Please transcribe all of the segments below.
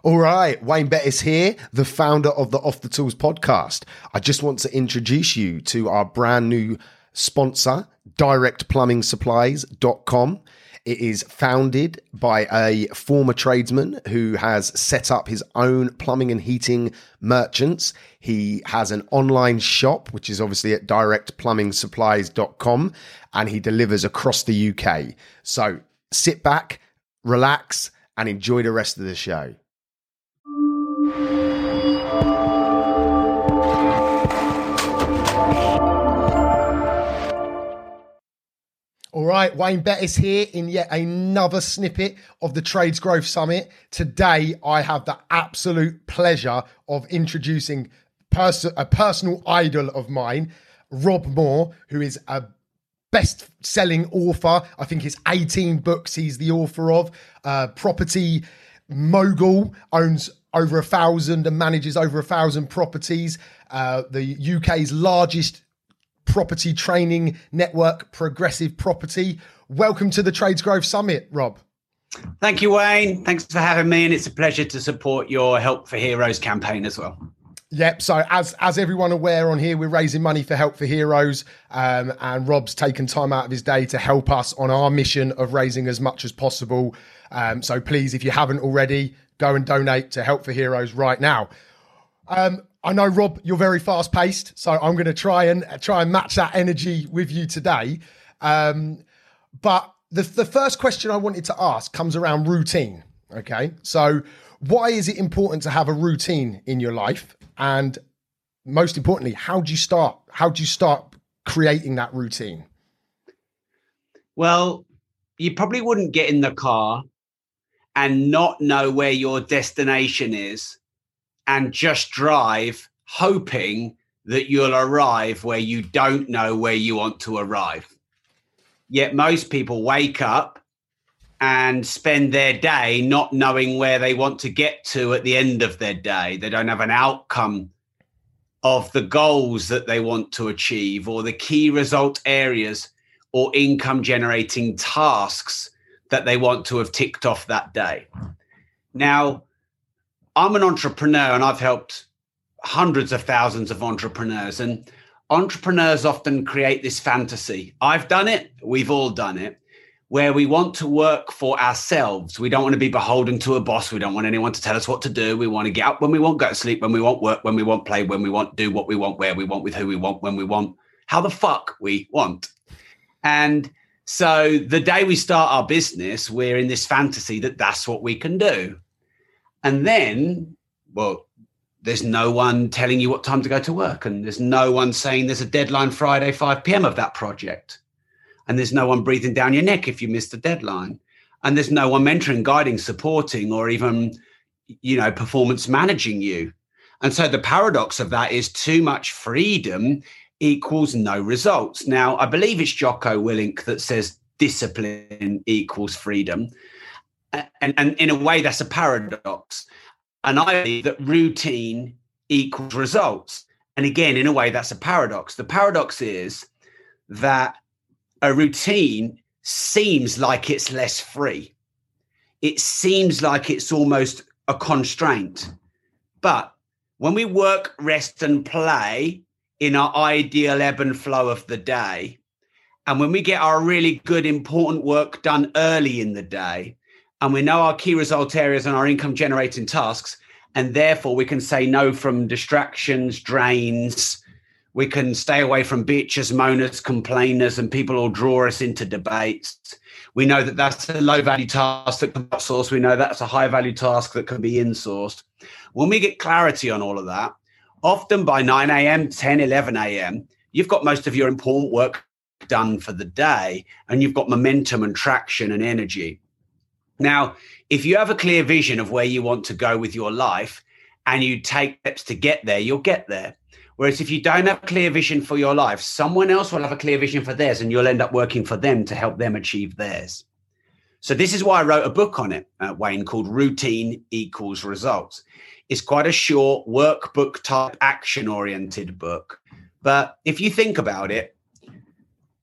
All right, Wayne Bettis here, the founder of the Off the Tools podcast. I just want to introduce you to our brand new sponsor, directplumbing.supplies.com. It is founded by a former tradesman who has set up his own plumbing and heating merchants. He has an online shop, which is obviously at directplumbing.supplies.com, and he delivers across the UK. So sit back, relax, and enjoy the rest of the show. All right, Wayne Bettis here in yet another snippet of the Trades Growth Summit. Today, I have the absolute pleasure of introducing a personal idol of mine, Rob Moore, who is a best-selling author. I think it's 18 books he's the author of. Property mogul, owns over 1,000 and manages over 1,000 properties. The UK's largest property training network, Progressive Property. Welcome to the Trades Growth Summit, Rob. Thank you, Wayne. Thanks for having me, and it's a pleasure to support your Help for Heroes campaign as well. Yep. So as everyone aware on here, we're raising money for Help for Heroes, and Rob's taken time out of his day to help us on our mission of raising as much as possible. So please, if you haven't already, go and donate to Help for Heroes right now. I know, Rob, you're very fast paced, so I'm going to try and match that energy with you today. But the first question I wanted to ask comes around routine. Okay. So why is it important to have a routine in your life? And most importantly, how do you start creating that routine? Well, you probably wouldn't get in the car and not know where your destination is and just drive hoping that you'll arrive where you don't know where you want to arrive. Yet most people wake up and spend their day not knowing where they want to get to at the end of their day. They don't have an outcome of the goals that they want to achieve or the key result areas or income generating tasks that they want to have ticked off that day. Now, I'm an entrepreneur and I've helped hundreds of thousands of entrepreneurs, and entrepreneurs often create this fantasy. I've done it. We've all done it, where we want to work for ourselves. We don't want to be beholden to a boss. We don't want anyone to tell us what to do. We want to get up when we want, go to sleep when we want, work when we want, play when we want, do what we want, where we want, with who we want, when we want, how the fuck we want. And so the day we start our business, we're in this fantasy that that's what we can do. And then, well, there's no one telling you what time to go to work. And there's no one saying there's a deadline Friday, 5 p.m. of that project. And there's no one breathing down your neck if you miss the deadline. And there's no one mentoring, guiding, supporting, or even, performance managing you. And so the paradox of that is too much freedom equals no results. Now, I believe it's Jocko Willink that says discipline equals freedom. And in a way, that's a paradox. And I believe that routine equals results. And again, in a way, that's a paradox. The paradox is that a routine seems like it's less free. It seems like it's almost a constraint. But when we work, rest, and play in our ideal ebb and flow of the day, and when we get our really good, important work done early in the day, and we know our key result areas and our income generating tasks, and therefore we can say no from distractions, drains. We can stay away from bitches, moaners, complainers, and people who draw us into debates. We know that that's a low value task that can be outsourced. We know that's a high value task that can be insourced. When we get clarity on all of that, often by 9 a.m., 10, 11 a.m., you've got most of your important work done for the day, and you've got momentum and traction and energy. Now, if you have a clear vision of where you want to go with your life and you take steps to get there, you'll get there. Whereas if you don't have a clear vision for your life, someone else will have a clear vision for theirs and you'll end up working for them to help them achieve theirs. So this is why I wrote a book on it, Wayne, called Routine Equals Results. It's quite a short workbook type action-oriented book. But if you think about it,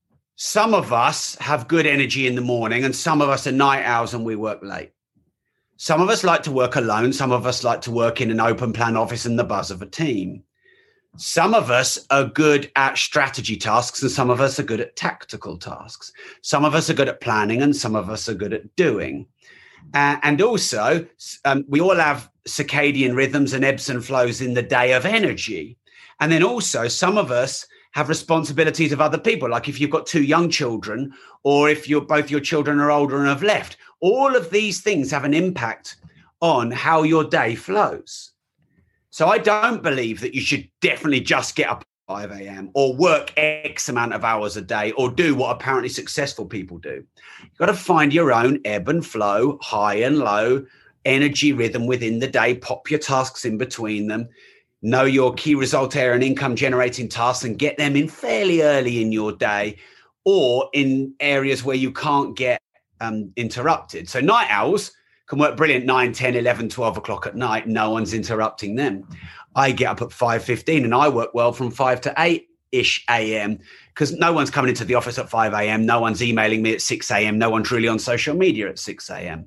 some of us have good energy in the morning and some of us are night owls and we work late. Some of us like to work alone. Some of us like to work in an open plan office and the buzz of a team. Some of us are good at strategy tasks and some of us are good at tactical tasks. Some of us are good at planning and some of us are good at doing. And also, we all have circadian rhythms and ebbs and flows in the day of energy. And then also, some of us have responsibilities of other people, like if you've got 2 young children, or if both your children are older and have left. All of these things have an impact on how your day flows. So I don't believe that you should definitely just get up at 5 a.m. or work X amount of hours a day or do what apparently successful people do. You've got to find your own ebb and flow, high and low energy rhythm within the day, pop your tasks in between them, know your key result area and income generating tasks and get them in fairly early in your day or in areas where you can't get interrupted. So night owls can work brilliant 9, 10, 11, 12 o'clock at night. No one's interrupting them. I get up at 5:15 and I work well from 5 to 8-ish a.m. because no one's coming into the office at 5 a.m. No one's emailing me at 6 a.m. No one's really on social media at 6 a.m.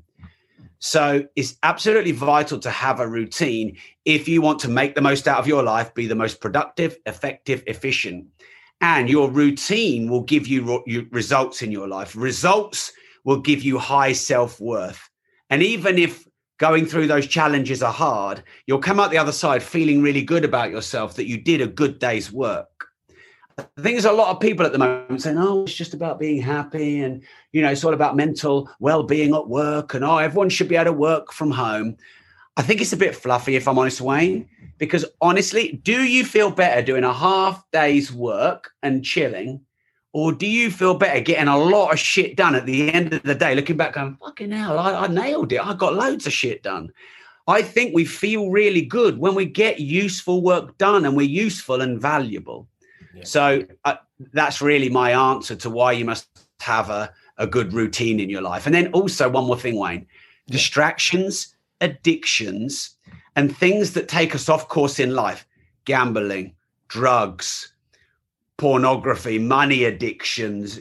So it's absolutely vital to have a routine if you want to make the most out of your life, be the most productive, effective, efficient. And your routine will give you results in your life. Results will give you high self-worth. And even if going through those challenges are hard, you'll come out the other side feeling really good about yourself that you did a good day's work. I think there's a lot of people at the moment saying, oh, it's just about being happy. And, it's all about mental well-being at work. And, everyone should be able to work from home. I think it's a bit fluffy, if I'm honest, Wayne, because honestly, do you feel better doing a half day's work and chilling? Or do you feel better getting a lot of shit done at the end of the day, looking back going, fucking hell, I nailed it. I got loads of shit done. I think we feel really good when we get useful work done and we're useful and valuable. Yeah. So that's really my answer to why you must have a good routine in your life. And then also one more thing, Wayne, distractions, addictions, and things that take us off course in life, gambling, drugs, pornography, money addictions,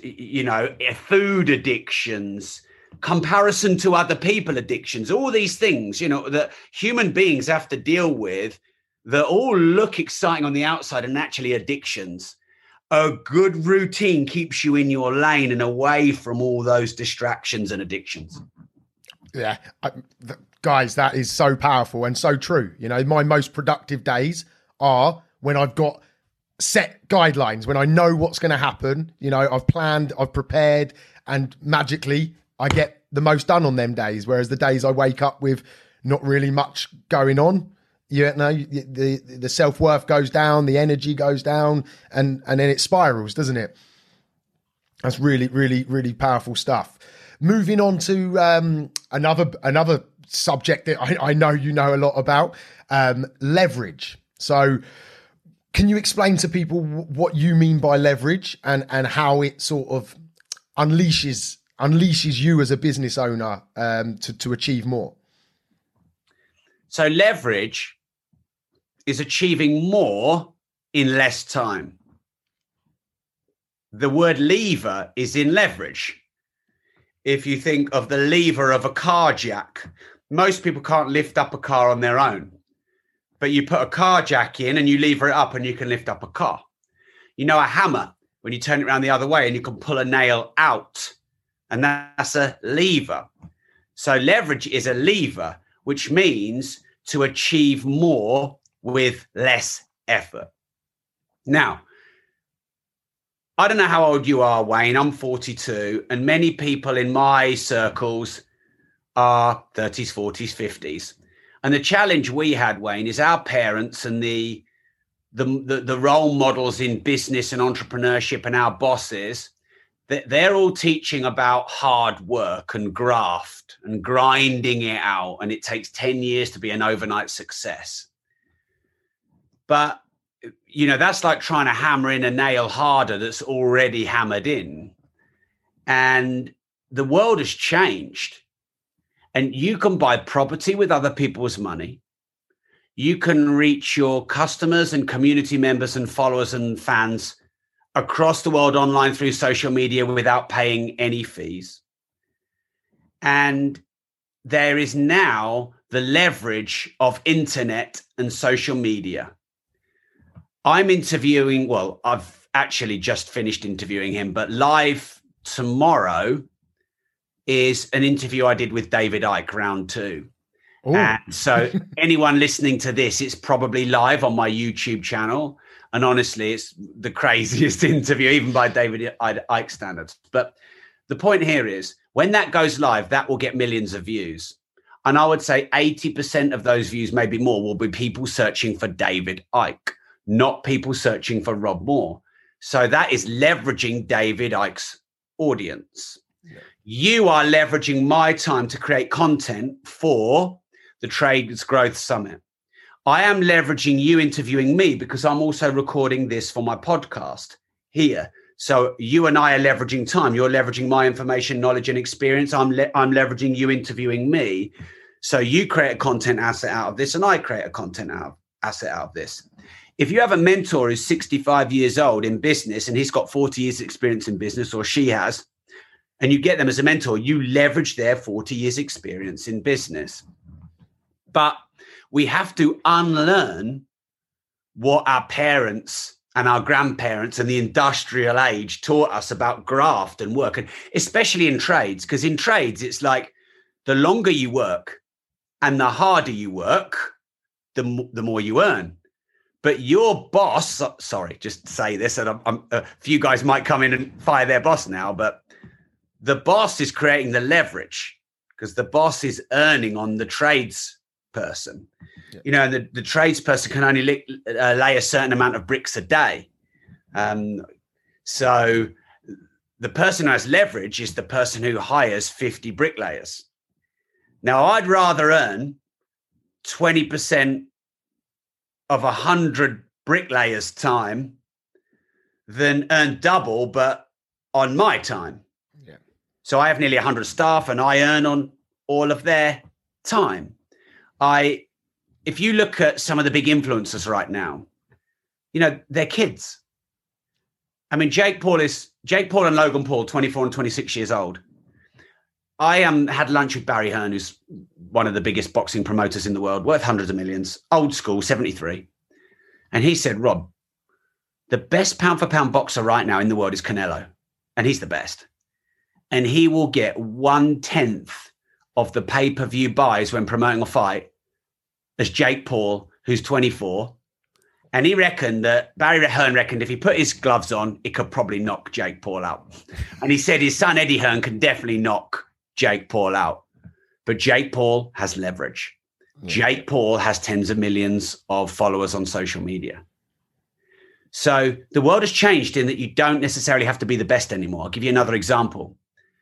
food addictions, comparison to other people addictions, all these things, that human beings have to deal with that all look exciting on the outside and actually addictions. A good routine keeps you in your lane and away from all those distractions and addictions. Yeah, guys, that is so powerful and so true. My most productive days are when I've got set guidelines, when I know what's going to happen. I've planned, I've prepared, and magically I get the most done on them days. Whereas the days I wake up with not really much going on, the self-worth goes down, the energy goes down, and then it spirals, doesn't it? That's really, really, really powerful stuff. Moving on to another subject that I know you know a lot about, leverage. So can you explain to people what you mean by leverage and how it sort of unleashes you as a business owner to achieve more? So leverage is achieving more in less time. The word lever is in leverage. If you think of the lever of a car jack, most people can't lift up a car on their own. But you put a car jack in and you lever it up and you can lift up a car. A hammer, when you turn it around the other way and you can pull a nail out, and that's a lever. So leverage is a lever, which means to achieve more with less effort. Now, I don't know how old you are, Wayne. I'm 42, and many people in my circles are 30s, 40s, 50s. And the challenge we had, Wayne, is our parents and the role models in business and entrepreneurship and our bosses, they're all teaching about hard work and graft and grinding it out. And it takes 10 years to be an overnight success. But, that's like trying to hammer in a nail harder that's already hammered in. And the world has changed. And you can buy property with other people's money. You can reach your customers and community members and followers and fans across the world online through social media without paying any fees. And there is now the leverage of internet and social media. I'm interviewing, well, I've actually just finished interviewing him, but live tomorrow is an interview I did with David Icke, round 2. And so anyone listening to this, it's probably live on my YouTube channel. And honestly, it's the craziest interview, even by David Icke standards. But the point here is, when that goes live, that will get millions of views. And I would say 80% of those views, maybe more, will be people searching for David Icke, not people searching for Rob Moore. So that is leveraging David Icke's audience. Yeah. You are leveraging my time to create content for the Trades Growth Summit. I am leveraging you interviewing me because I'm also recording this for my podcast here. So you and I are leveraging time. You're leveraging my information, knowledge, and experience. I'm leveraging you interviewing me. So you create a content asset out of this, and I create a content asset out of this. If you have a mentor who's 65 years old in business and he's got 40 years experience in business, or she has, and you get them as a mentor, you leverage their 40 years experience in business. But we have to unlearn what our parents and our grandparents and the industrial age taught us about graft and work, and especially in trades, because in trades, it's like the longer you work and the harder you work, the more you earn. But your boss, sorry, just say this, and a few guys might come in and fire their boss now, but the boss is creating the leverage because the boss is earning on the trades person. Yeah. You know, and the tradesperson can only lay a certain amount of bricks a day. So the person who has leverage is the person who hires 50 bricklayers. Now, I'd rather earn 20% of 100 bricklayers' time than earn double, but on my time. Yeah. So I have nearly 100 staff and I earn on all of their time. If you look at some of the big influencers right now, you know, they're kids. I mean, Jake Paul and Logan Paul, 24 and 26 years old. I had lunch with Barry Hearn, who's one of the biggest boxing promoters in the world, worth hundreds of millions, old school, 73. And he said, Rob, the best pound for pound boxer right now in the world is Canelo. And he's the best. And he will get 1/10 of the pay-per-view buys when promoting a fight as Jake Paul, who's 24. And Barry Hearn reckoned if he put his gloves on, it could probably knock Jake Paul out. And he said his son, Eddie Hearn, can definitely knock Jake Paul out. But Jake Paul has leverage. Yeah. Jake Paul has tens of millions of followers on social media. So the world has changed in that you don't necessarily have to be the best anymore. I'll give you another example.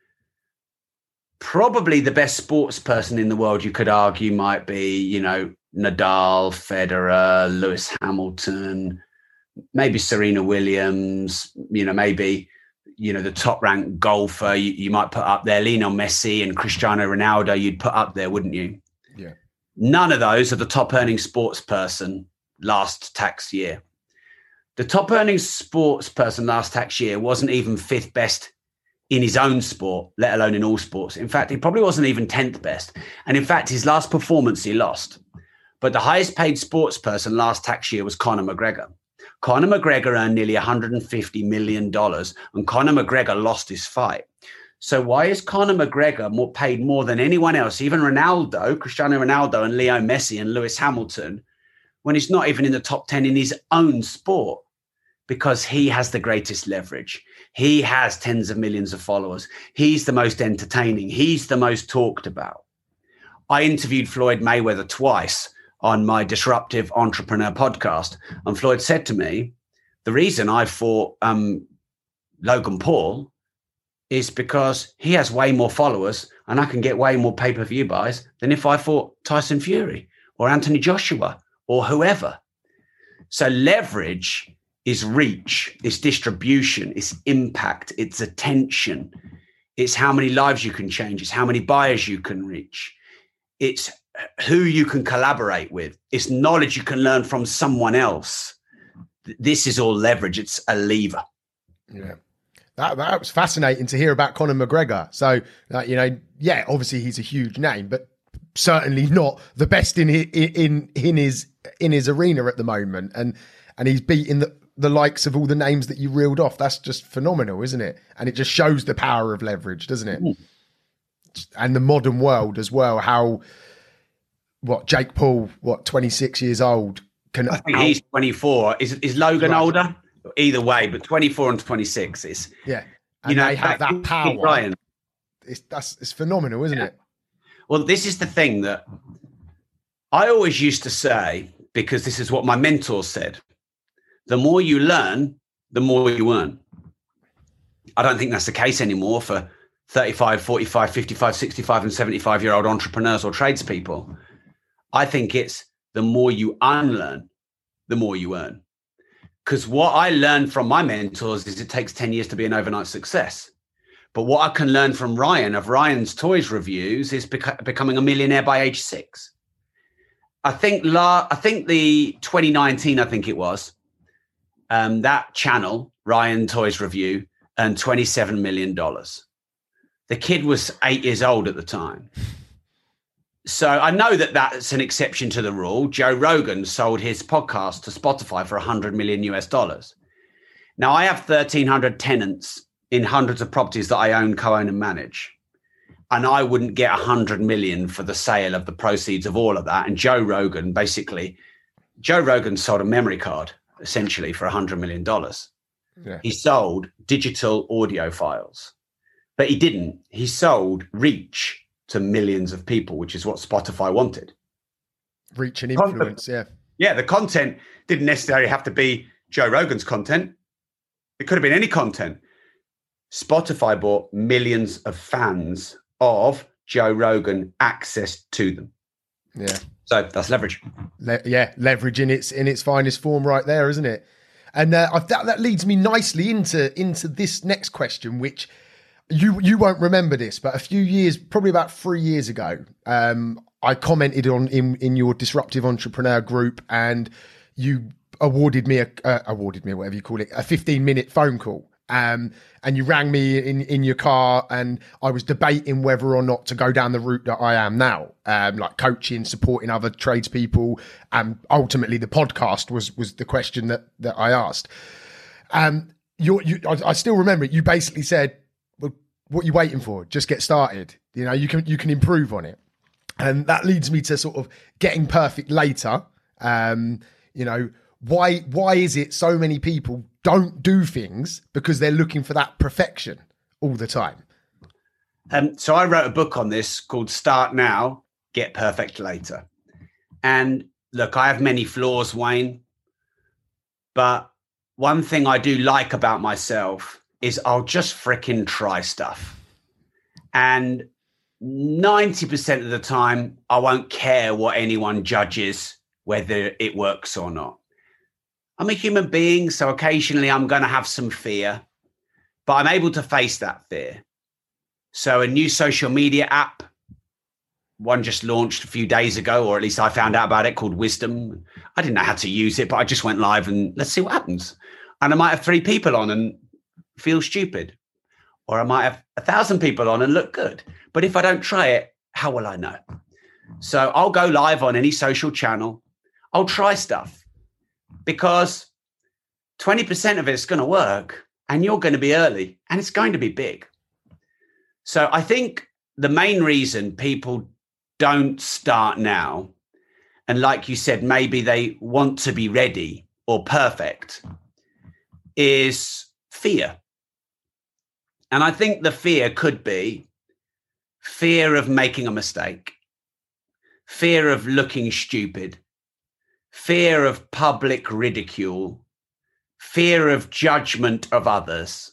Probably the best sports person in the world, you could argue, might be, you know, Nadal, Federer, Lewis Hamilton, maybe Serena Williams, you know, maybe, you know, the top ranked golfer you might put up there, Lionel Messi and Cristiano Ronaldo, you'd put up there, wouldn't you? Yeah. None of those are the top earning sports person last tax year. The top earning sports person last tax year wasn't even 5th best in his own sport, let alone in all sports. In fact, he probably wasn't even 10th best. And in fact, his last performance, he lost. But the highest paid sports person last tax year was Conor McGregor. Conor McGregor earned nearly $150 million, and Conor McGregor lost his fight. So why is Conor McGregor paid more than anyone else, even Ronaldo, Cristiano Ronaldo, and Leo Messi and Lewis Hamilton, when he's not even in the top 10 in his own sport? Because he has the greatest leverage. He has tens of millions of followers. He's the most entertaining. He's the most talked about. I interviewed Floyd Mayweather twice on my Disruptive Entrepreneur podcast. And Floyd said to me, the reason I fought Logan Paul is because he has way more followers and I can get way more pay-per-view buys than if I fought Tyson Fury or Anthony Joshua or whoever. So leverage is reach, it's distribution, it's impact, it's attention. It's how many lives you can change. It's how many buyers you can reach. It's who you can collaborate with. It's knowledge you can learn from someone else. This is all leverage. It's a lever. Yeah. That was fascinating to hear about Conor McGregor. So, you know, yeah, obviously he's a huge name, but certainly not the best in his arena at the moment, and he's beating the likes of all the names that you reeled off. That's just phenomenal, isn't it? And it just shows the power of leverage, doesn't it? Mm. And the modern world as well. How Jake Paul, 26 years old, I think he's 24. Is Logan older? Either way, but 24 and 26 is And they have that power. Ryan. It's phenomenal, isn't it? Well, this is the thing that I always used to say, because this is what my mentors said. The more you learn, the more you earn. I don't think that's the case anymore for 35, 45, 55, 65 and 75-year-old entrepreneurs or tradespeople. I think it's the more you unlearn, the more you earn. Because what I learned from my mentors is it takes 10 years to be an overnight success. But what I can learn from Ryan of Ryan's Toys Reviews is becoming a millionaire by age 6. I think the 2019, I think it was, that channel, Ryan Toys Review, earned $27 million. The kid was 8 years old at the time. So I know that that's an exception to the rule. Joe Rogan sold his podcast to Spotify for $100 million US. Now I have 1,300 tenants in hundreds of properties that I own, co-own and manage. And I wouldn't get 100 million for the sale of the proceeds of all of that. And Joe Rogan sold a memory card essentially for $100 million. Yeah. He sold digital audio files, but he didn't. He sold reach to millions of people, which is what Spotify wanted. Reach and influence, yeah. Yeah, the content didn't necessarily have to be Joe Rogan's content. It could have been any content. Spotify bought millions of fans of Joe Rogan access to them. Yeah. So that's leverage. Leverage in its finest form right there, isn't it? And that leads me nicely into this next question, which you won't remember this, but a few years, probably about 3 years ago, I commented on in your Disruptive Entrepreneur group, and you awarded me whatever you call it, a 15-minute phone call. And you rang me in your car, and I was debating whether or not to go down the route that I am now, like coaching, supporting other tradespeople, and ultimately the podcast was the question that I asked. I still remember it. You basically said, "Well, what are you waiting for? Just get started. You know, you can improve on it." And that leads me to sort of getting perfect later. Why is it so many people don't do things because they're looking for that perfection all the time? So I wrote a book on this called Start Now, Get Perfect Later. And look, I have many flaws, Wayne, but one thing I do like about myself is I'll just fricking try stuff. And 90% of the time, I won't care what anyone judges, whether it works or not. I'm a human being, so occasionally I'm going to have some fear, but I'm able to face that fear. So a new social media app, one just launched a few days ago, or at least I found out about it, called Wisdom. I didn't know how to use it, but I just went live and let's see what happens. And I might have 3 people on and feel stupid, or I might have 1,000 people on and look good. But if I don't try it, how will I know? So I'll go live on any social channel. I'll try stuff. Because 20% of it's going to work, and you're going to be early, and it's going to be big. So I think the main reason people don't start now, and like you said, maybe they want to be ready or perfect, is fear. And I think the fear could be fear of making a mistake, fear of looking stupid, fear of public ridicule, fear of judgment of others,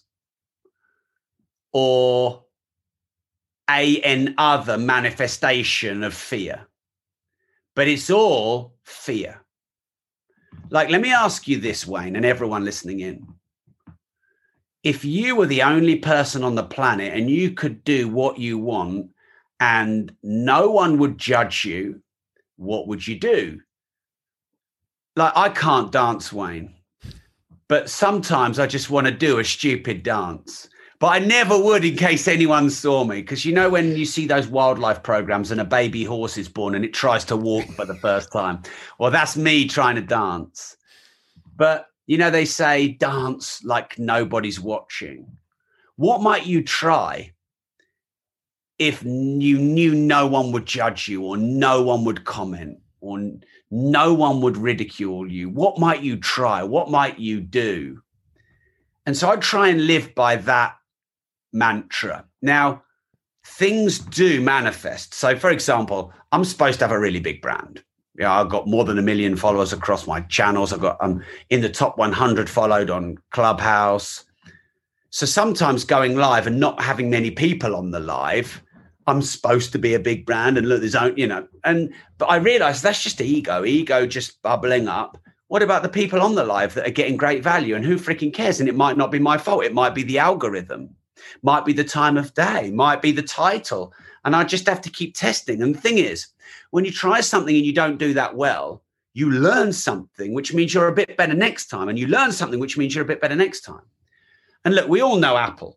or another manifestation of fear. But it's all fear. Like, let me ask you this, Wayne, and everyone listening in. If you were the only person on the planet and you could do what you want and no one would judge you, what would you do? Like, I can't dance, Wayne, but sometimes I just want to do a stupid dance. But I never would in case anyone saw me. Because you know when you see those wildlife programs and a baby horse is born and it tries to walk for the first time? Well, that's me trying to dance. But, you know, they say dance like nobody's watching. What might you try if you knew no one would judge you or no one would comment or no one would ridicule you? What might you try? What might you do? And so I try and live by that mantra. Now, things do manifest. So, for example, I'm supposed to have a really big brand. I've got more than 1 million followers across my channels. I'm in the top 100 followed on Clubhouse. So sometimes going live and not having many people on the live, I'm supposed to be a big brand and look, there's own, you know, but I realized that's just ego just bubbling up. What about the people on the live that are getting great value, and who freaking cares? And it might not be my fault. It might be the algorithm, might be the time of day, might be the title. And I just have to keep testing. And the thing is, when you try something and you don't do that well, you learn something, which means you're a bit better next time. And you learn something, which means you're a bit better next time. And look, we all know Apple.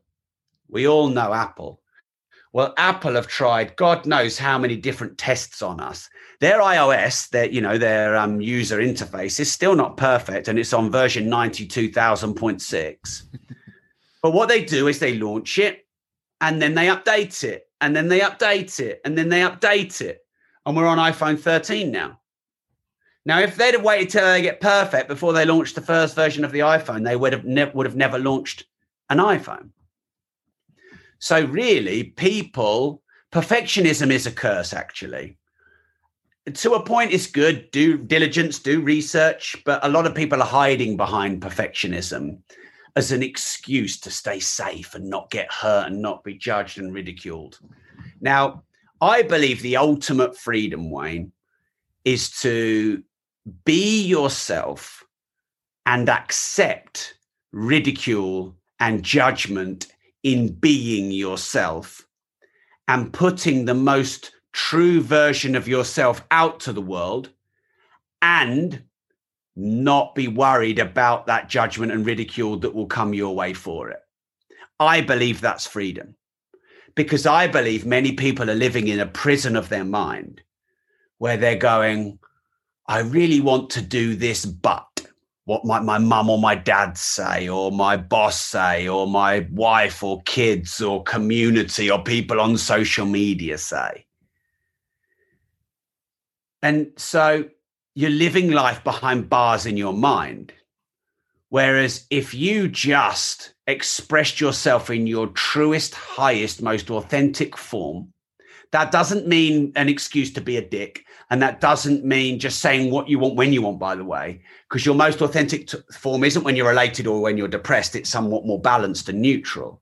Well, Apple have tried God knows how many different tests on us. Their iOS, their user interface is still not perfect, and it's on version 92,000.6. But what they do is they launch it, and then they update it, and then they update it, and then they update it. And we're on iPhone 13 now. Now, if they'd have waited till they get perfect before they launched the first version of the iPhone, they would have never launched an iPhone. So really, perfectionism is a curse, actually. To a point, it's good. Do diligence, do research. But a lot of people are hiding behind perfectionism as an excuse to stay safe and not get hurt and not be judged and ridiculed. Now, I believe the ultimate freedom, Wayne, is to be yourself and accept ridicule and judgment in being yourself and putting the most true version of yourself out to the world, and not be worried about that judgment and ridicule that will come your way for it. I believe that's freedom, because I believe many people are living in a prison of their mind where they're going, I really want to do this, but what might my mum or my dad say, or my boss say, or my wife or kids or community or people on social media say. And so you're living life behind bars in your mind. Whereas if you just expressed yourself in your truest, highest, most authentic form, that doesn't mean an excuse to be a dick. And that doesn't mean just saying what you want when you want, by the way, because your most authentic form isn't when you're elated or when you're depressed. It's somewhat more balanced and neutral.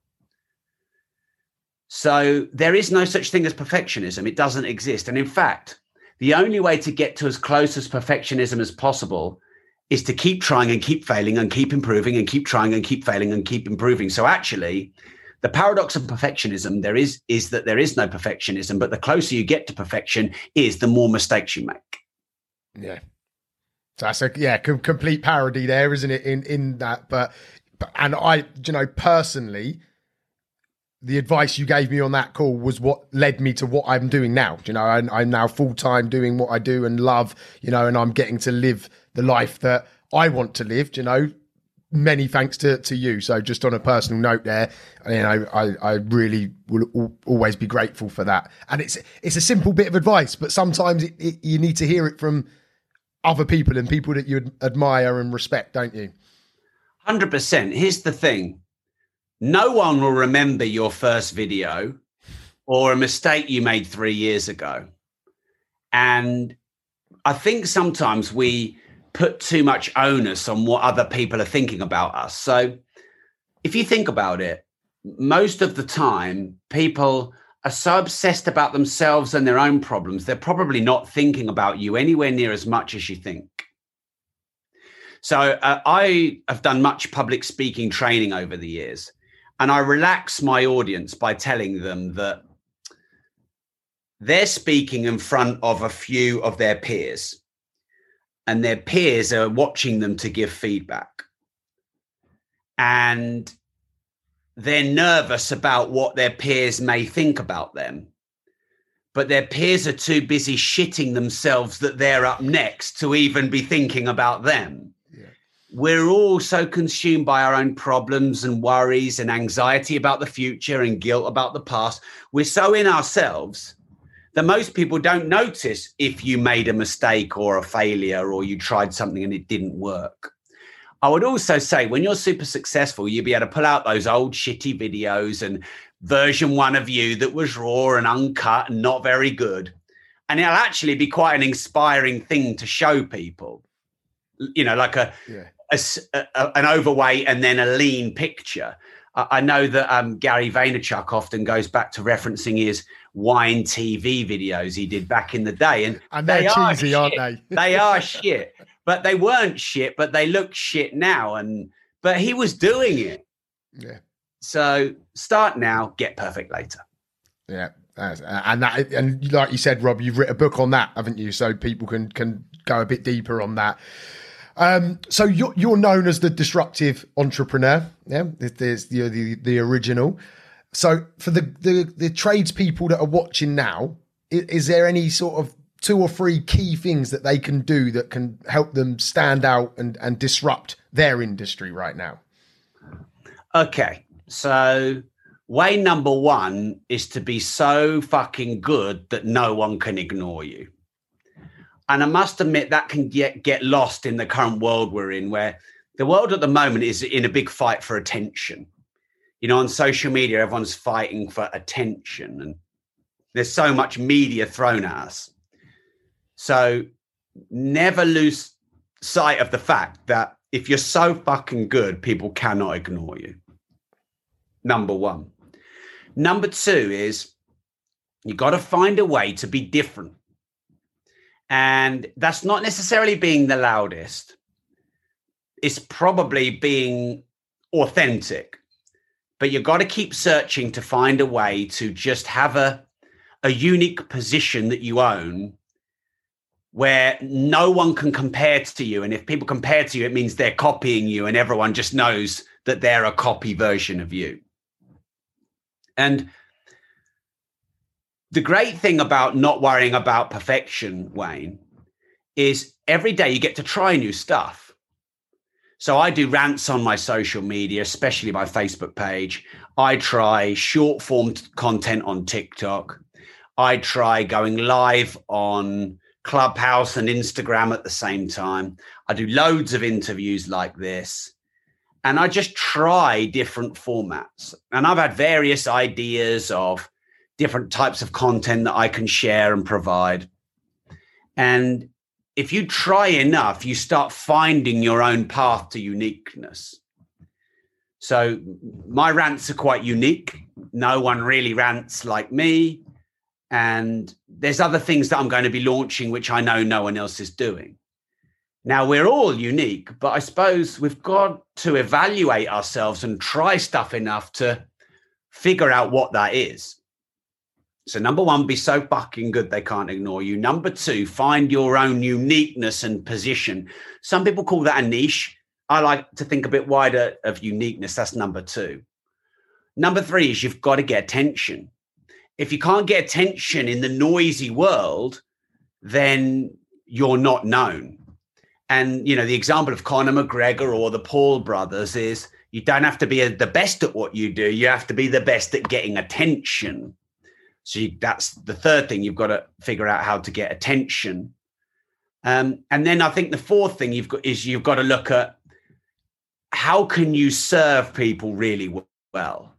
So there is no such thing as perfectionism. It doesn't exist. And in fact, the only way to get to as close as perfectionism as possible is to keep trying and keep failing and keep improving and keep trying and keep failing and keep improving. So actually, the paradox of perfectionism is that there is no perfectionism, but the closer you get to perfection is the more mistakes you make. Yeah. So that's a complete parody there, isn't it? In that, but I, personally, the advice you gave me on that call was what led me to what I'm doing now. I'm now full time doing what I do and love, and I'm getting to live the life that I want to live. Many thanks to you. So just on a personal note there, I really will always be grateful for that. And it's a simple bit of advice, but sometimes you need to hear it from other people and people that you admire and respect, don't you? 100%. Here's the thing. No one will remember your first video or a mistake you made 3 years ago. And I think sometimes we put too much onus on what other people are thinking about us. So if you think about it, most of the time, people are so obsessed about themselves and their own problems, they're probably not thinking about you anywhere near as much as you think. So I have done much public speaking training over the years, and I relax my audience by telling them that they're speaking in front of a few of their peers, and their peers are watching them to give feedback. And they're nervous about what their peers may think about them. But their peers are too busy shitting themselves that they're up next to even be thinking about them. Yeah. We're all so consumed by our own problems and worries and anxiety about the future and guilt about the past. We're so in ourselves that most people don't notice if you made a mistake or a failure or you tried something and it didn't work. I would also say when you're super successful, you'll be able to pull out those old shitty videos and version 1 of you that was raw and uncut and not very good. And it'll actually be quite an inspiring thing to show people, you know, like an overweight and then a lean picture. I know that Gary Vaynerchuk often goes back to referencing his wine TV videos he did back in the day. And they're cheesy, aren't they? They are shit, but they weren't shit, but they look shit now. But he was doing it. Yeah. So start now, get perfect later. Yeah. And like you said, Rob, you've written a book on that, haven't you? So people can go a bit deeper on that. So you're known as the disruptive entrepreneur. Yeah. There's the original. So for the tradespeople that are watching now, is there any sort of 2 or 3 key things that they can do that can help them stand out and disrupt their industry right now? Okay. So way number 1 is to be so fucking good that no one can ignore you. And I must admit that can get lost in the current world we're in, where the world at the moment is in a big fight for attention. You know, on social media, everyone's fighting for attention and there's so much media thrown at us. So never lose sight of the fact that if you're so fucking good, people cannot ignore you. Number 1. Number 2 is you got to find a way to be different. And that's not necessarily being the loudest. It's probably being authentic. But you've got to keep searching to find a way to just have a unique position that you own where no one can compare to you. And if people compare to you, it means they're copying you and everyone just knows that they're a copy version of you. And the great thing about not worrying about perfection, Wayne, is every day you get to try new stuff. So I do rants on my social media, especially my Facebook page. I try short form content on TikTok. I try going live on Clubhouse and Instagram at the same time. I do loads of interviews like this. And I just try different formats. And I've had various ideas of different types of content that I can share and provide. And if you try enough, you start finding your own path to uniqueness. So my rants are quite unique. No one really rants like me. And there's other things that I'm going to be launching, which I know no one else is doing. Now, we're all unique, but I suppose we've got to evaluate ourselves and try stuff enough to figure out what that is. So number 1, be so fucking good they can't ignore you. Number 2, find your own uniqueness and position. Some people call that a niche. I like to think a bit wider of uniqueness. That's number 2. Number 3 is you've got to get attention. If you can't get attention in the noisy world, then you're not known. And, you know, the example of Conor McGregor or the Paul brothers is you don't have to be the best at what you do. You have to be the best at getting attention. So that's the 3rd thing. You've got to figure out how to get attention. And then I think the 4th thing you've got to look at how can you serve people really well.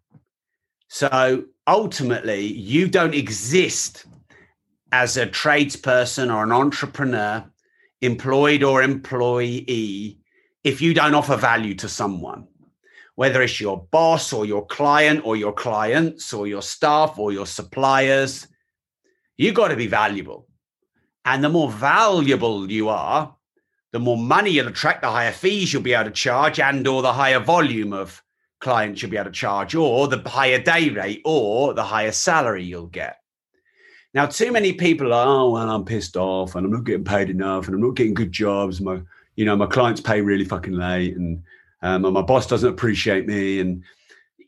So ultimately, you don't exist as a tradesperson or an entrepreneur, employed or employee, if you don't offer value to someone, whether it's your boss or your client or your clients or your staff or your suppliers. You've got to be valuable. And the more valuable you are, the more money you'll attract, the higher fees you'll be able to charge, and or the higher volume of clients you'll be able to charge, or the higher day rate, or the higher salary you'll get. Now, too many people are, oh, well, I'm pissed off and I'm not getting paid enough and I'm not getting good jobs. My clients pay really fucking late and my boss doesn't appreciate me. And,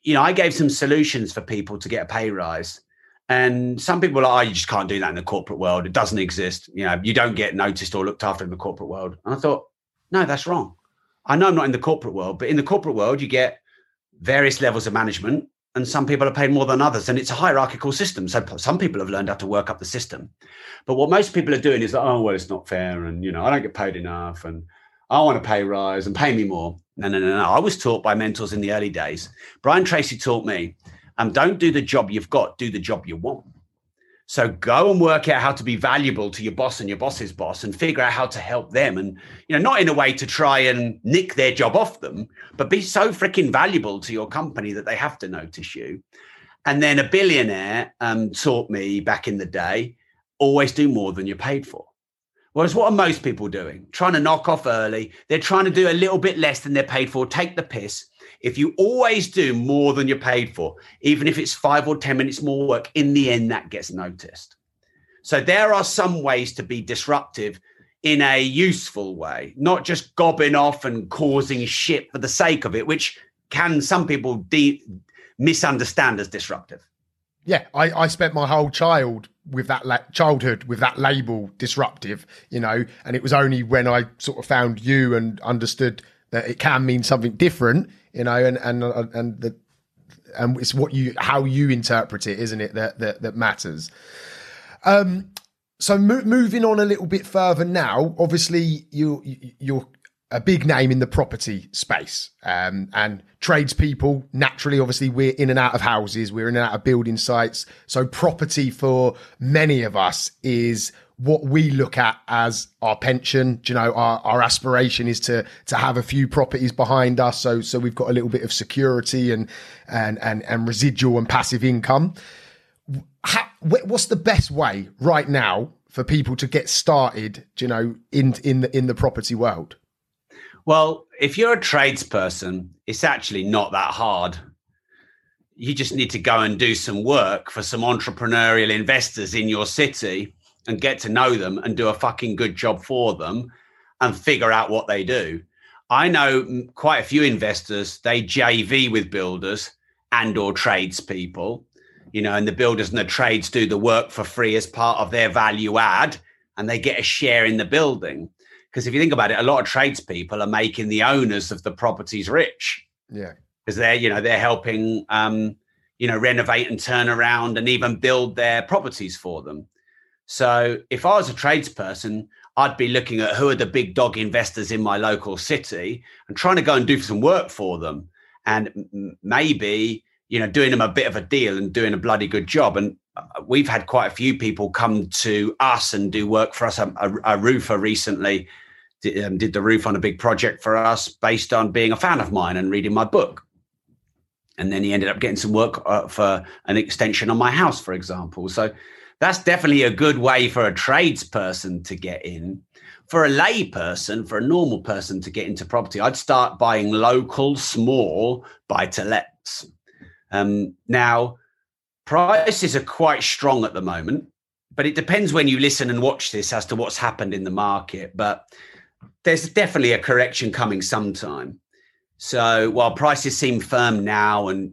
I gave some solutions for people to get a pay rise. And some people are like, oh, you just can't do that in the corporate world. It doesn't exist. You don't get noticed or looked after in the corporate world. And I thought, no, that's wrong. I know I'm not in the corporate world, but in the corporate world, you get various levels of management, and some people are paid more than others. And it's a hierarchical system. So some people have learned how to work up the system. But what most people are doing is like, oh, well, it's not fair. And, I don't get paid enough. And I want a pay rise and pay me more. No. I was taught by mentors in the early days. Brian Tracy taught me, don't do the job you've got, do the job you want. So go and work out how to be valuable to your boss and your boss's boss and figure out how to help them. And, not in a way to try and nick their job off them, but be so freaking valuable to your company that they have to notice you. And then a billionaire taught me back in the day, always do more than you're paid for. Whereas what are most people doing? Trying to knock off early. They're trying to do a little bit less than they're paid for, take the piss. If you always do more than you're paid for, even if it's 5 or 10 minutes more work, in the end, that gets noticed. So there are some ways to be disruptive in a useful way, not just gobbing off and causing shit for the sake of it, which can some people misunderstand as disruptive. Yeah, I spent my whole childhood with that label disruptive, and it was only when I sort of found you and understood that it can mean something different, and it's how you interpret it, isn't it, that matters. So moving on a little bit further now, obviously you're a big name in the property space, and tradespeople, naturally, obviously we're in and out of houses, we're in and out of building sites. So property for many of us is what we look at as our pension. Our aspiration is to have a few properties behind us. So we've got a little bit of security and residual and passive income. What's the best way right now for people to get started, in the property world? Well, if you're a tradesperson, it's actually not that hard. You just need to go and do some work for some entrepreneurial investors in your city and get to know them and do a fucking good job for them and figure out what they do. I know quite a few investors, they JV with builders and or tradespeople, and the builders and the trades do the work for free as part of their value add, and they get a share in the building. Because if you think about it, a lot of tradespeople are making the owners of the properties rich. Yeah. Because they're helping, renovate and turn around and even build their properties for them. So if I was a tradesperson, I'd be looking at who are the big dog investors in my local city and trying to go and do some work for them. And maybe, doing them a bit of a deal and doing a bloody good job. And we've had quite a few people come to us and do work for us. A roofer recently did the roof on a big project for us based on being a fan of mine and reading my book. And then he ended up getting some work for an extension on my house, for example. So that's definitely a good way for a tradesperson to get in. For a lay person, for a normal person to get into property, I'd start buying local, small buy-to-lets. Now, prices are quite strong at the moment, but it depends when you listen and watch this as to what's happened in the market. But there's definitely a correction coming sometime. So while prices seem firm now and,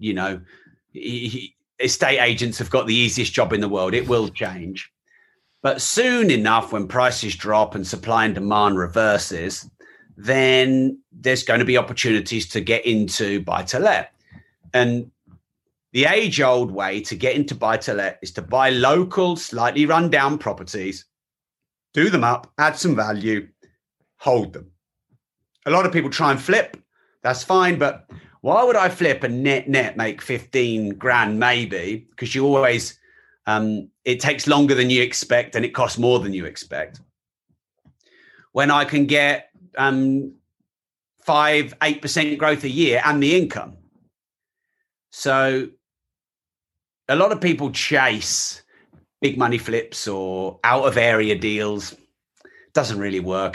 estate agents have got the easiest job in the world, it will change. But soon enough, when prices drop and supply and demand reverses, then there's going to be opportunities to get into buy-to-let. And the age-old way to get into buy-to-let is to buy local, slightly run-down properties, do them up, add some value, hold them. A lot of people try and flip. That's fine, but why would I flip and net make 15 grand maybe? Because you always, it takes longer than you expect and it costs more than you expect. When I can get 5-8% growth a year and the income. So a lot of people chase big money flips or out of area deals. Doesn't really work.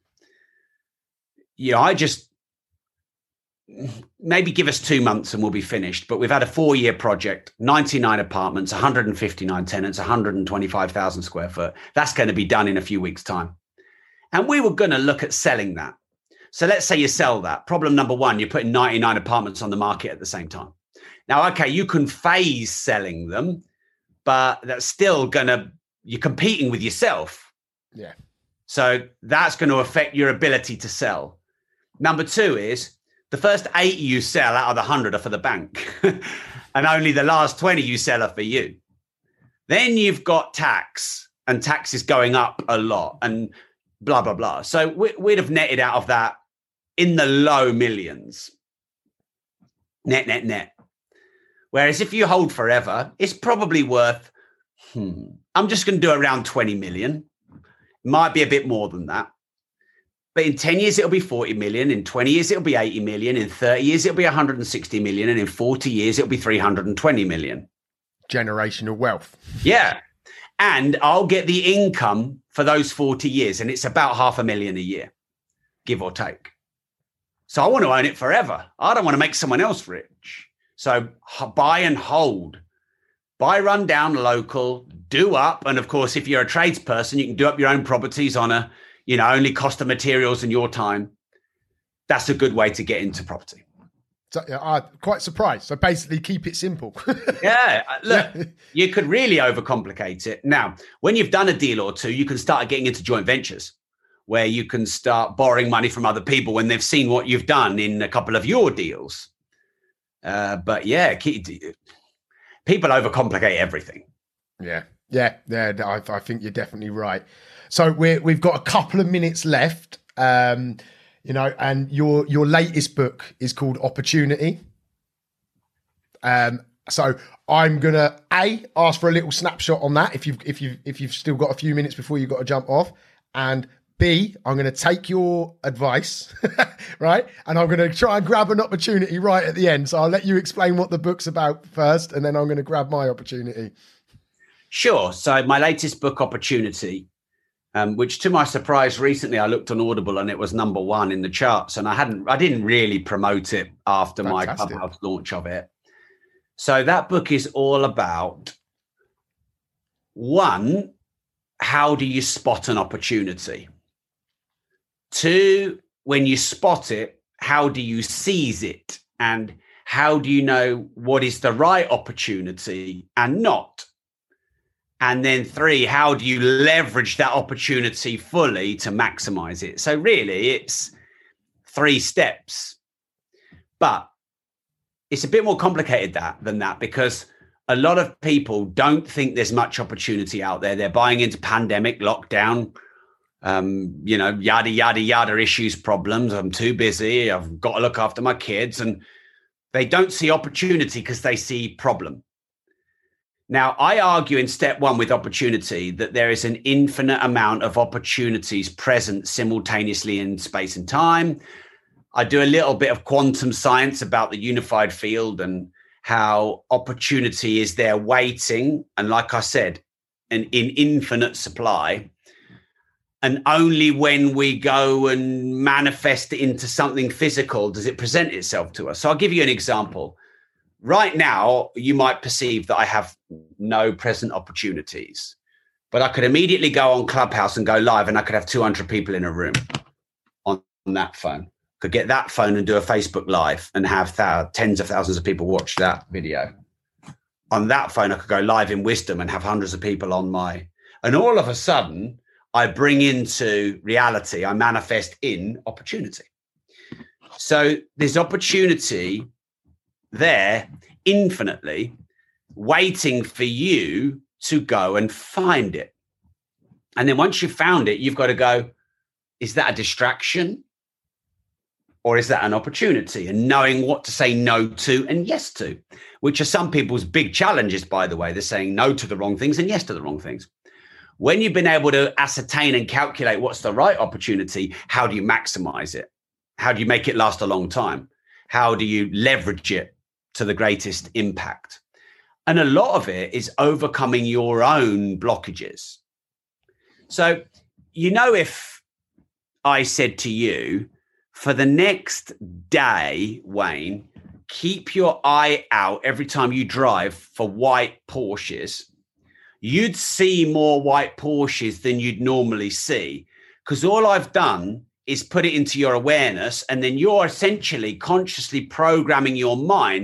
I just maybe give us 2 months and we'll be finished. But we've had a 4-year project, 99 apartments, 159 tenants, 125,000 square foot. That's going to be done in a few weeks' time. And we were going to look at selling that. So let's say you sell that. Problem number one, you're putting 99 apartments on the market at the same time. Now, okay, you can phase selling them, but that's still you're competing with yourself. Yeah. So that's going to affect your ability to sell. Number two is the first 80 you sell out of the 100 are for the bank. And only the last 20 you sell are for you. Then you've got tax, and tax is going up a lot and blah, blah, blah. So we'd have netted out of that in the low millions. Net. Whereas if you hold forever, it's probably worth, I'm just going to do around 20 million. Might be a bit more than that. But in 10 years, it'll be 40 million. In 20 years, it'll be 80 million. In 30 years, it'll be 160 million. And in 40 years, it'll be 320 million. Generational wealth. Yeah. And I'll get the income for those 40 years. And it's about $500,000 a year, give or take. So I want to own it forever. I don't want to make someone else rich. So buy and hold. Buy, run down local, do up. And of course, if you're a tradesperson, you can do up your own properties on a, only cost of materials and your time. That's a good way to get into property. So, I'm quite surprised. So basically keep it simple. Yeah. Look, you could really overcomplicate it. Now, when you've done a deal or two, you can start getting into joint ventures where you can start borrowing money from other people when they've seen what you've done in a couple of your deals. But yeah, people overcomplicate everything. Yeah. I think you're definitely right. So we've got a couple of minutes left, and your latest book is called Opportunity. So I'm gonna ask for a little snapshot on that if you've still got a few minutes before you've got to jump off, and B, I'm going to take your advice, right? And I'm going to try and grab an opportunity right at the end. So I'll let you explain what the book's about first, and then I'm going to grab my opportunity. Sure. So my latest book, Opportunity, which to my surprise, recently I looked on Audible and it was number 1 in the charts. And I didn't really promote it after my Clubhouse launch of it. So that book is all about, 1, how do you spot an opportunity? 2, when you spot it, how do you seize it? And how do you know what is the right opportunity and not? And then 3, how do you leverage that opportunity fully to maximize it? So really, it's 3 steps. But it's a bit more complicated than that because a lot of people don't think there's much opportunity out there. They're buying into pandemic, lockdown, yada, yada, yada issues, problems. I'm too busy. I've got to look after my kids. And they don't see opportunity because they see problem. Now, I argue in step 1 with opportunity that there is an infinite amount of opportunities present simultaneously in space and time. I do a little bit of quantum science about the unified field and how opportunity is there waiting. And like I said, in infinite supply. And only when we go and manifest it into something physical does it present itself to us. So I'll give you an example. Right now, you might perceive that I have no present opportunities, but I could immediately go on Clubhouse and go live and I could have 200 people in a room on that phone. Could get that phone and do a Facebook Live and have tens of thousands of people watch that video. On that phone, I could go live in Wisdom and have hundreds of people and all of a sudden, I bring into reality, I manifest in opportunity. So there's opportunity there infinitely waiting for you to go and find it. And then once you've found it, you've got to go, is that a distraction? Or is that an opportunity? And knowing what to say no to and yes to, which are some people's big challenges, by the way. They're saying no to the wrong things and yes to the wrong things. When you've been able to ascertain and calculate what's the right opportunity, how do you maximize it? How do you make it last a long time? How do you leverage it to the greatest impact? And a lot of it is overcoming your own blockages. So, if I said to you, for the next day, Wayne, keep your eye out every time you drive for white Porsches, you'd see more white Porsches than you'd normally see. Because all I've done is put it into your awareness, and then you're essentially consciously programming your mind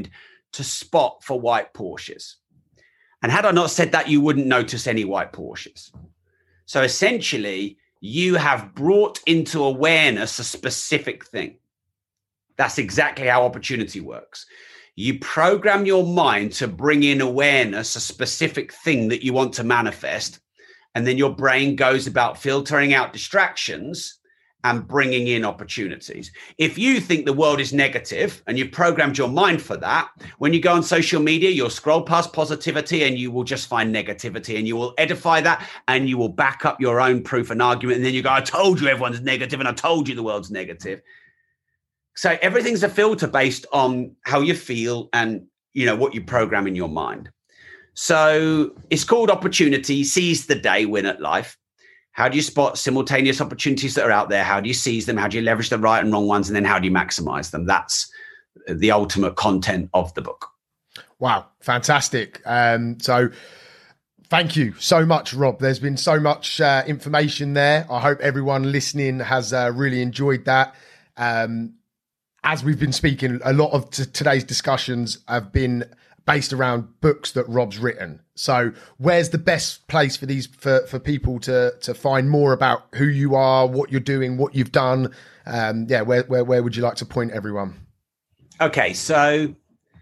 to spot for white Porsches. And had I not said that, you wouldn't notice any white Porsches. So essentially, you have brought into awareness a specific thing. That's exactly how opportunity works. You program your mind to bring in awareness, a specific thing that you want to manifest. And then your brain goes about filtering out distractions and bringing in opportunities. If you think the world is negative and you've programmed your mind for that, when you go on social media, you'll scroll past positivity and you will just find negativity, and you will edify that and you will back up your own proof and argument. And then you go, I told you everyone's negative and I told you the world's negative. So everything's a filter based on how you feel and, what you program in your mind. So it's called opportunity. Seize the day, win at life. How do you spot simultaneous opportunities that are out there? How do you seize them? How do you leverage the right and wrong ones? And then how do you maximize them? That's the ultimate content of the book. Wow. Fantastic. So thank you so much, Rob. There's been so much information there. I hope everyone listening has really enjoyed that. As we've been speaking, a lot of today's discussions have been based around books that Rob's written. So where's the best place for these for people to find more about who you are, what you're doing, what you've done? Where would you like to point everyone? Okay, so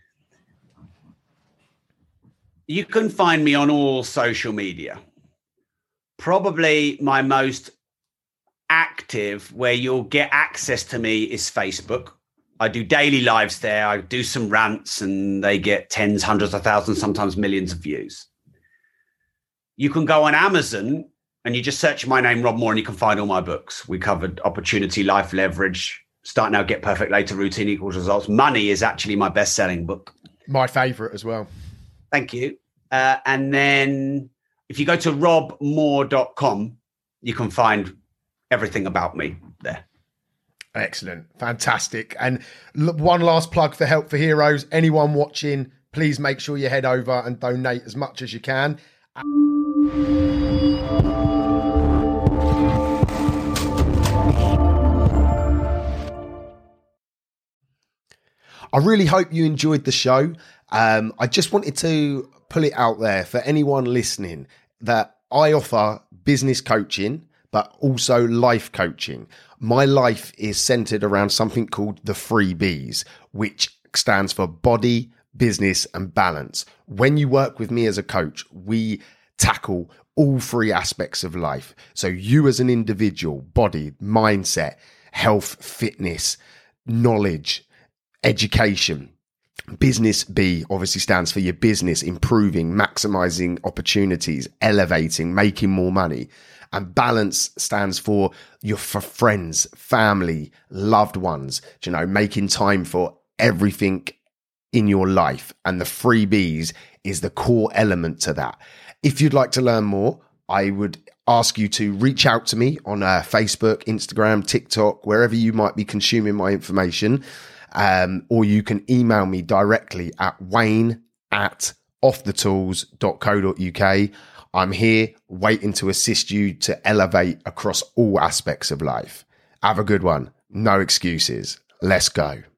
you can find me on all social media. Probably my most active, where you'll get access to me, is Facebook. I do daily lives there. I do some rants and they get tens, hundreds of thousands, sometimes millions of views. You can go on Amazon and you just search my name, Rob Moore, and you can find all my books. We covered opportunity, life leverage, Start Now, Get Perfect Later, Routine Equals Results. Money is actually my best-selling book. My favorite as well. Thank you. And then if you go to robmoore.com, you can find everything about me there. Excellent. Fantastic. And one last plug for Help for Heroes. Anyone watching, please make sure you head over and donate as much as you can. I really hope you enjoyed the show. I just wanted to put it out there for anyone listening that I offer business coaching, but also life coaching. My life is centered around something called the 3 Bs, which stands for body, business, and balance. When you work with me as a coach, we tackle all 3 aspects of life. So you as an individual, body, mindset, health, fitness, knowledge, education. Business B obviously stands for your business, improving, maximizing opportunities, elevating, making more money. And balance stands for your friends, family, loved ones, making time for everything in your life. And the 3 Bs is the core element to that. If you'd like to learn more, I would ask you to reach out to me on Facebook, Instagram, TikTok, wherever you might be consuming my information. Or you can email me directly at wayne@offthetools.co.uk. I'm here waiting to assist you to elevate across all aspects of life. Have a good one. No excuses. Let's go.